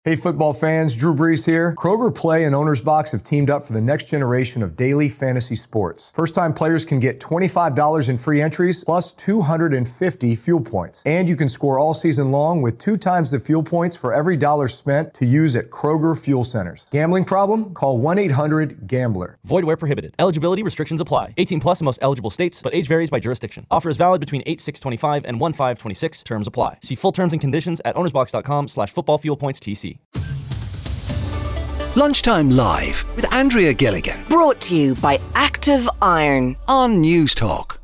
Hey football fans, Drew Brees here. Kroger Play and Owner's Box have teamed up for the next generation of daily fantasy sports. First-time players can get $25 in free entries plus 250 fuel points. And you can score all season long with 2 times the fuel points for every dollar spent to use at Kroger Fuel Centers. Gambling problem? Call 1-800-GAMBLER. Void where prohibited. Eligibility restrictions apply. 18 plus in most eligible states, but age varies by jurisdiction. Offer is valid between 8/6/25 and 1/5/26. Terms apply. See full terms and conditions at ownersbox.com/footballfuelpointstc. Lunchtime Live with Andrea Gilligan. Brought to you by Active Iron on News Talk.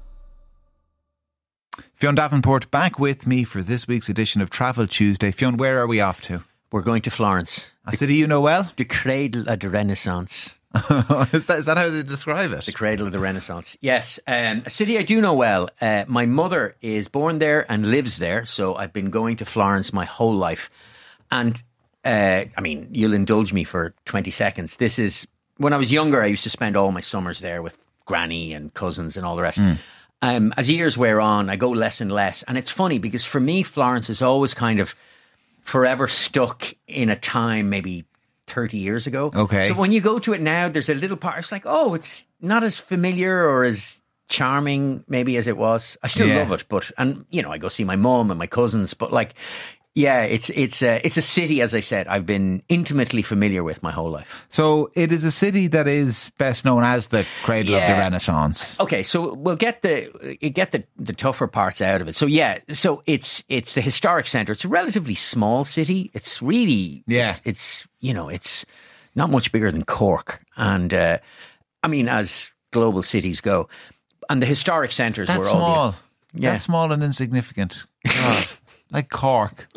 Fionn Davenport back with me for this week's edition of Travel Tuesday. Fionn, where are we off to? We're going to Florence. A city you know well? The cradle of the Renaissance. Is that how they describe it? The cradle of the Renaissance. Yes, a city I do know well. My mother is born there and lives there, so I've been going to Florence my whole life. And you'll indulge me for 20 seconds. This is, when I was younger, I used to spend all my summers there with granny and cousins and all the rest. As years wear on, I go less and less. And it's funny because for me, Florence is always kind of forever stuck in a time maybe 30 years ago. Okay. So when you go to it now, there's a little part, it's like, oh, it's not as familiar or as charming maybe as it was. I still love it, but, and you know, I go see my mum and my cousins, but like, yeah, it's a city, as I said, I've been intimately familiar with my whole life. So it is a city that is best known as the cradle of the Renaissance. Okay, so we'll get the tougher parts out of it. So it's the historic centre. It's a relatively small city. It's really it's not much bigger than Cork, and as global cities go, and the historic centres were small. all That's small and insignificant. God. Like Cork.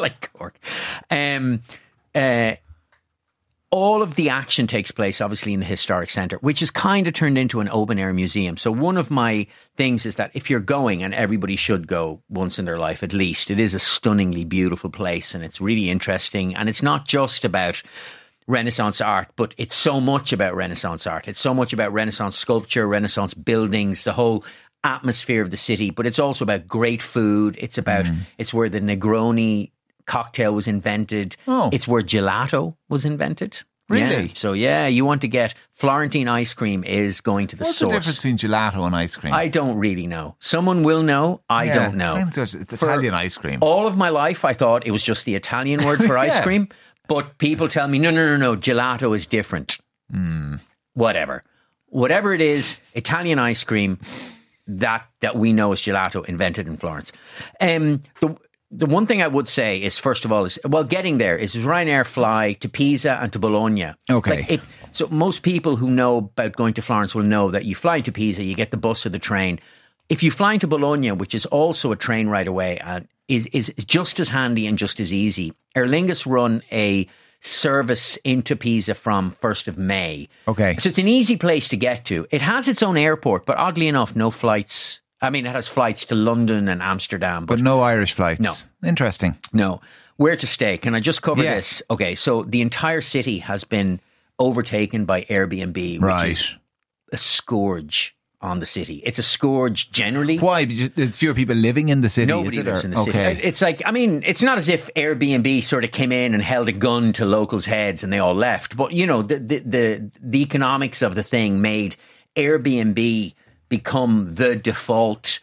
All of the action takes place, obviously, in the historic centre, which is kind of turned into an open-air museum. So one of my things is that if you're going, and everybody should go once in their life at least, it is a stunningly beautiful place, and it's really interesting. And it's not just about Renaissance art, but it's so much about Renaissance art. It's so much about Renaissance sculpture, Renaissance buildings, the whole atmosphere of the city, but it's also about great food. It's about it's where the Negroni cocktail was invented. It's where gelato was invented. Really? Yeah. So you want to get Florentine ice cream is going to the source. What's the difference between gelato and ice cream? I don't really know. Someone will know. I don't know. It's Italian ice cream. All of my life I thought it was just the Italian word for ice cream, but people tell me no, gelato is different. Whatever it is, Italian ice cream that we know as gelato, invented in Florence. The one thing I would say is, first of all, getting there is Ryanair fly to Pisa and to Bologna. Okay. So most people who know about going to Florence will know that you fly into Pisa, you get the bus or the train. If you fly into Bologna, which is also a train right away, and is just as handy and just as easy, Aer Lingus run a service into Pisa from 1st of May. Okay. So it's an easy place to get to. It has its own airport, but oddly enough, no flights. I mean, it has flights to London and Amsterdam. But no Irish flights. No. Interesting. No. Where to stay? Can I just cover this? Okay, so the entire city has been overtaken by Airbnb, which is a scourge on the city. It's a scourge generally. Why? There's fewer people living in the city. Nobody lives in the city. It's like, it's not as if Airbnb sort of came in and held a gun to locals' heads and they all left. But, the economics of the thing made Airbnb become the default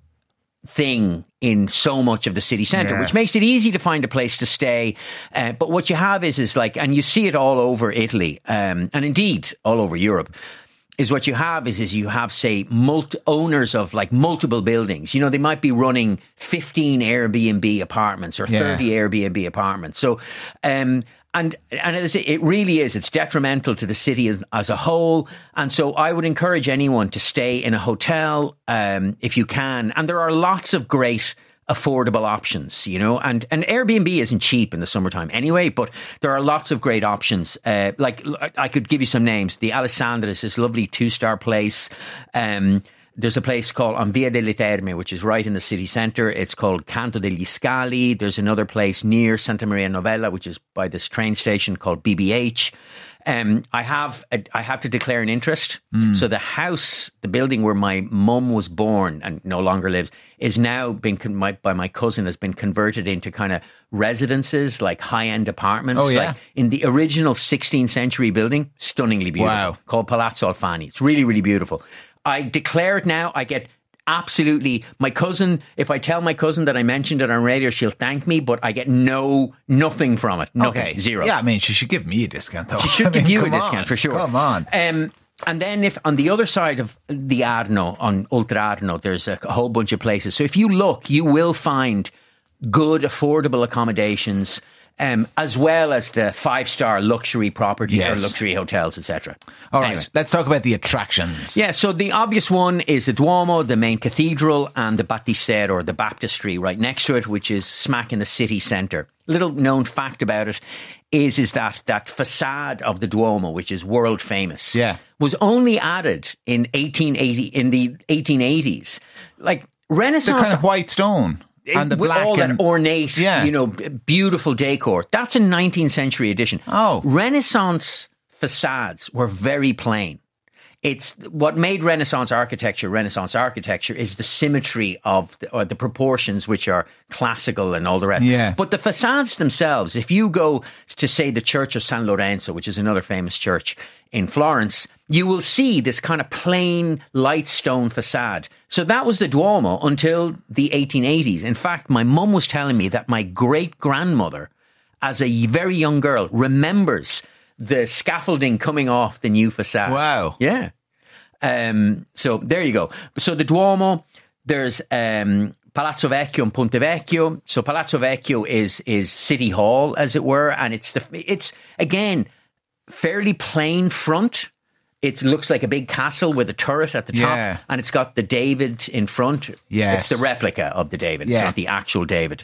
thing in so much of the city centre, which makes it easy to find a place to stay. But what you have is like, and you see it all over Italy, and indeed all over Europe, is what you have is you have, say, owners of like multiple buildings. They might be running 15 Airbnb apartments or 30 Airbnb apartments. So, and it really is. It's detrimental to the city as a whole. And so I would encourage anyone to stay in a hotel if you can. And there are lots of great affordable options, and Airbnb isn't cheap in the summertime anyway, but there are lots of great options. Like I could give you some names. The Alessandra is this lovely 2-star place. There's a place called on Via delle Terme, which is right in the city centre. It's called Canto degli Scali. There's another place near Santa Maria Novella, which is by this train station called BBH. I have to declare an interest. So the house, the building where my mum was born and no longer lives, is now been by my cousin has been converted into kind of residences, like high-end apartments. Oh, yeah. Like in the original 16th century building, stunningly beautiful. Wow. Called Palazzo Alfani. It's really, really beautiful. I declare it now. I get absolutely, my cousin, if I tell my cousin that I mentioned it on radio, she'll thank me, but I get nothing from it. Nothing. Okay. Zero. Yeah, I mean, she should give me a discount, though. She should give you a discount for sure. Come on. And then if on the other side of the Arno, on Oltre Arno, there's a whole bunch of places. So if you look, you will find good, affordable accommodations, as well as the 5-star luxury property or luxury hotels, etc. All right, let's talk about the attractions. Yeah, so the obvious one is the Duomo, the main cathedral, and the Battistero, or the baptistry, right next to it, which is smack in the city centre. Little known fact about it is that facade of the Duomo, which is world famous, was only added in 1880 in the 1880s. Like Renaissance, the kind of white stone. And the with black all that ornate, beautiful decor. That's a 19th century addition. Oh. Renaissance facades were very plain. It's what made Renaissance architecture is the symmetry of the proportions, which are classical and all the rest. Yeah. But the facades themselves, if you go to, say, the Church of San Lorenzo, which is another famous church in Florence, you will see this kind of plain light stone facade. So that was the Duomo until the 1880s. In fact, my mum was telling me that my great-grandmother, as a very young girl, remembers the scaffolding coming off the new facade. Wow. Yeah. So there you go. So the Duomo, there's Palazzo Vecchio and Ponte Vecchio. So Palazzo Vecchio is City Hall, as it were, and it's again fairly plain front. It looks like a big castle with a turret at the top, and it's got the David in front. Yes. It's the replica of the David. It's not the actual David.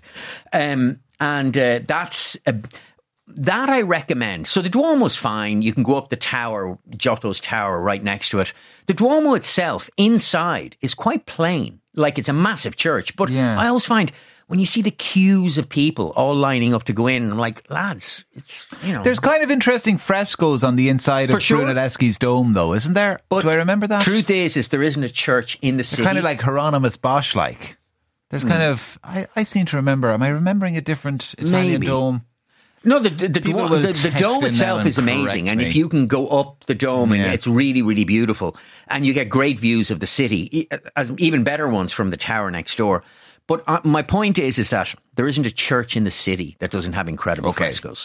That I recommend. So the Duomo's fine. You can go up the tower, Giotto's tower, right next to it. The Duomo itself, inside, is quite plain. Like it's a massive church. But I always find when you see the queues of people all lining up to go in, I'm like, lads, it's, There's kind of interesting frescoes on the inside of Brunelleschi's dome, though, isn't there? But do I remember that? Truth is there isn't a church in the city. Kind of like Hieronymus Bosch-like. There's kind of, I seem to remember, am I remembering a different Italian dome? No, the dome itself is amazing. And if you can go up the dome, and it's really, really beautiful. And you get great views of the city, even better ones from the tower next door. But my point is that there isn't a church in the city that doesn't have incredible frescoes.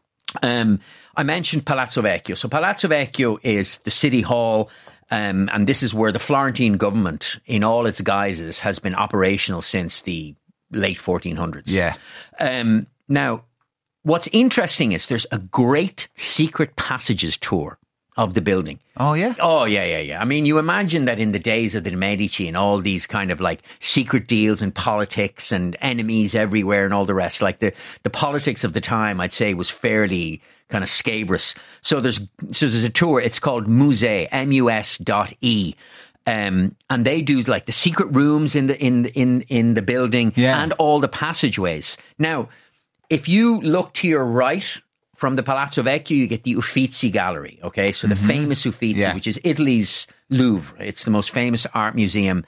I mentioned Palazzo Vecchio. So Palazzo Vecchio is the city hall, and this is where the Florentine government, in all its guises, has been operational since the late 1400s. Yeah. Now, what's interesting is there's a great secret passages tour of the building. Oh, yeah? Oh, yeah. I mean, you imagine that in the days of the Medici and all these kind of like secret deals and politics and enemies everywhere and all the rest, like the politics of the time, I'd say, was fairly kind of scabrous. So there's a tour. It's called Musée, mus.e. And they do like the secret rooms in the building and all the passageways. Now, if you look to your right from the Palazzo Vecchio, you get the Uffizi Gallery, okay? So the famous Uffizi, which is Italy's Louvre. It's the most famous art museum.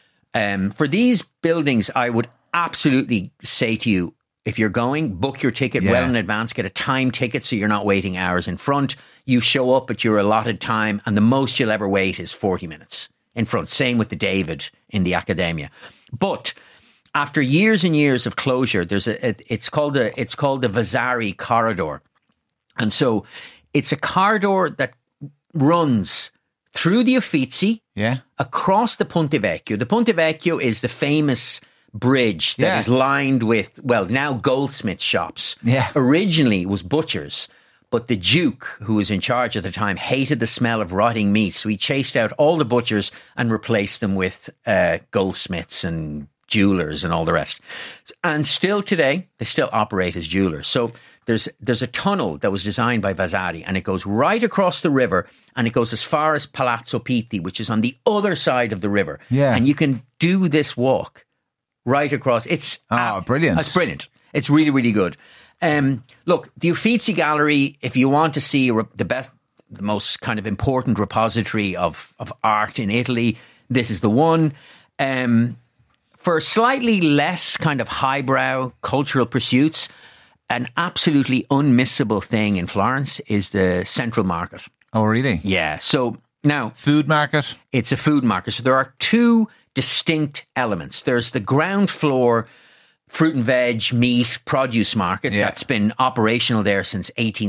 For these buildings, I would absolutely say to you, if you're going, book your ticket well in advance, get a time ticket so you're not waiting hours in front. You show up at your allotted time, and the most you'll ever wait is 40 minutes in front. Same with the David in the Accademia. But after years and years of closure, it's called the Vasari corridor. And so it's a corridor that runs through the Uffizi, across the Ponte Vecchio. The Ponte Vecchio is the famous bridge that is lined with, well, now goldsmith shops. Yeah. Originally it was butchers, but the Duke, who was in charge at the time, hated the smell of rotting meat. So he chased out all the butchers and replaced them with goldsmiths and jewelers and all the rest. And still today, they still operate as jewelers. So there's a tunnel that was designed by Vasari, and it goes right across the river, and it goes as far as Palazzo Pitti, which is on the other side of the river. Yeah. And you can do this walk right across. It's brilliant. It's brilliant. It's really, really good. Look, the Uffizi Gallery, if you want to see the the most kind of important repository of art in Italy. This is the one. For slightly less kind of highbrow cultural pursuits, an absolutely unmissable thing in Florence is the Central Market. Oh, really? Yeah. So now... Food market? It's a food market. So there are two distinct elements. There's the ground floor fruit and veg, meat, produce market that's been operational there since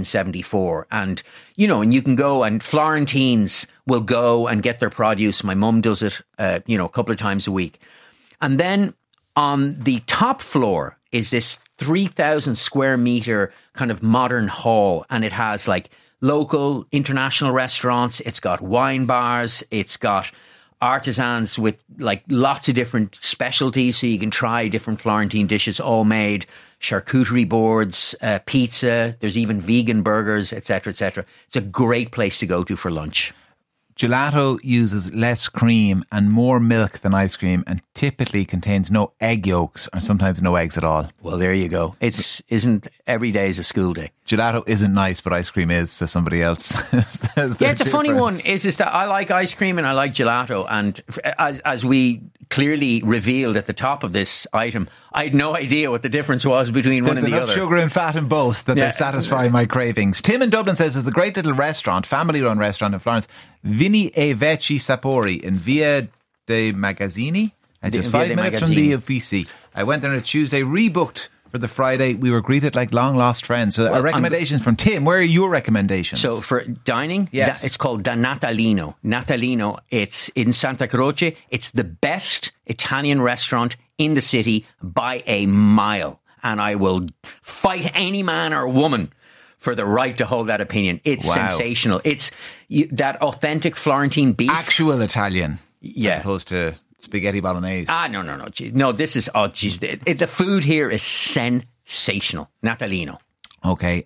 1874. And, you know, and you can go and Florentines will go and get their produce. My mum does it, a couple of times a week. And then on the top floor is this 3,000 square meter kind of modern hall. And it has like local, international restaurants. It's got wine bars. It's got artisans with like lots of different specialties, so you can try different Florentine dishes all made, charcuterie boards, pizza, there's even vegan burgers, etc., etc. It's a great place to go to for lunch. Gelato uses less cream and more milk than ice cream and typically contains no egg yolks or sometimes no eggs at all. Well, there you go. Isn't every day is a school day. Gelato isn't nice, but ice cream is, says somebody else. Yeah, it's a funny one. Is that I like ice cream and I like gelato. And as we clearly revealed at the top of this item, I had no idea what the difference was between one and the other. There's enough sugar and fat in both that they satisfy my cravings. Tim in Dublin says there's the great little restaurant, family-run restaurant in Florence, Vini e Vecchi Sapori in Via dei Magazzini. Just 5 minutes from the Uffizi. I went there on a Tuesday, rebooked for the Friday. We were greeted like long lost friends. So, recommendations from Tim. Where are your recommendations? So for dining, yes, it's called Da Natalino. Natalino. It's in Santa Croce. It's the best Italian restaurant in the city by a mile, and I will fight any man or woman for the right to hold that opinion. It's sensational. It's that authentic Florentine beef, actual Italian, as opposed to spaghetti bolognese. No. No, this is, the food here is sensational. Natalino. Okay,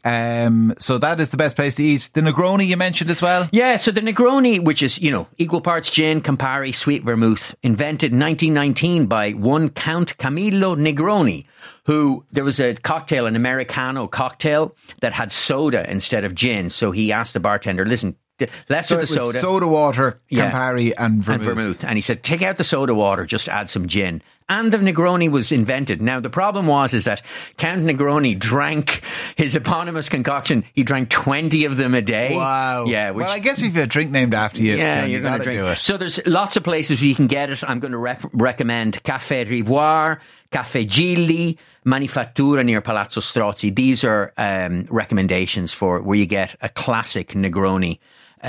so that is the best place to eat. The Negroni you mentioned as well? Yeah, so the Negroni, which is, equal parts gin, Campari, sweet vermouth, invented 1919 by one Count Camillo Negroni, who, there was a cocktail, an Americano cocktail, that had soda instead of gin. So he asked the bartender, listen, less of the soda. Soda water, Campari and vermouth. And he said, take out the soda water, just add some gin. And the Negroni was invented. Now, the problem is that Count Negroni drank his eponymous concoction. He drank 20 of them a day. Wow. Yeah. Well, I guess if you have a drink named after you, you're going to drink it. So there's lots of places where you can get it. I'm going to recommend Café Rivoire, Café Gilli, Manifattura near Palazzo Strozzi. These are recommendations for where you get a classic Negroni.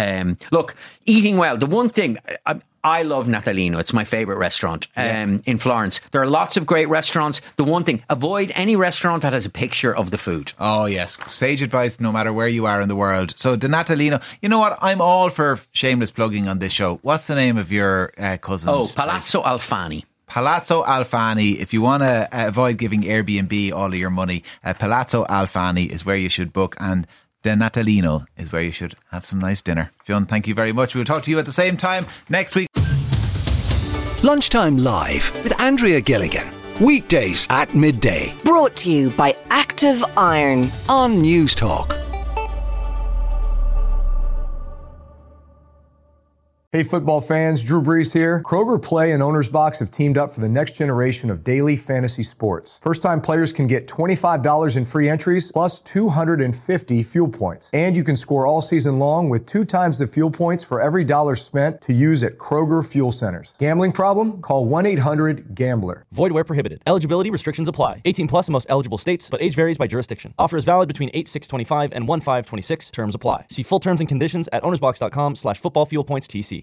Look, eating well. The one thing, I love Natalino. It's my favourite restaurant in Florence. There are lots of great restaurants. The one thing, avoid any restaurant that has a picture of the food. Oh, yes. Sage advice no matter where you are in the world. So, the Natalino. You know what? I'm all for shameless plugging on this show. What's the name of your cousin's Oh, Palazzo Alfani. Palazzo Alfani. If you want to avoid giving Airbnb all of your money, Palazzo Alfani is where you should book, and the Natalino is where you should have some nice dinner. Fionn, thank you very much. We'll talk to you at the same time next week. Lunchtime Live with Andrea Gilligan. Weekdays at midday. Brought to you by Active Iron on News Talk. Hey football fans, Drew Brees here. Kroger Play and Owner's Box have teamed up for the next generation of daily fantasy sports. First-time players can get $25 in free entries plus 250 fuel points. And you can score all season long with 2 times the fuel points for every dollar spent to use at Kroger fuel centers. Gambling problem? Call 1-800-GAMBLER. Void where prohibited. Eligibility restrictions apply. 18 plus in most eligible states, but age varies by jurisdiction. Offer is valid between 8/6/25 and 1/5/26. Terms apply. See full terms and conditions at ownersbox.com/footballfuelpointstc.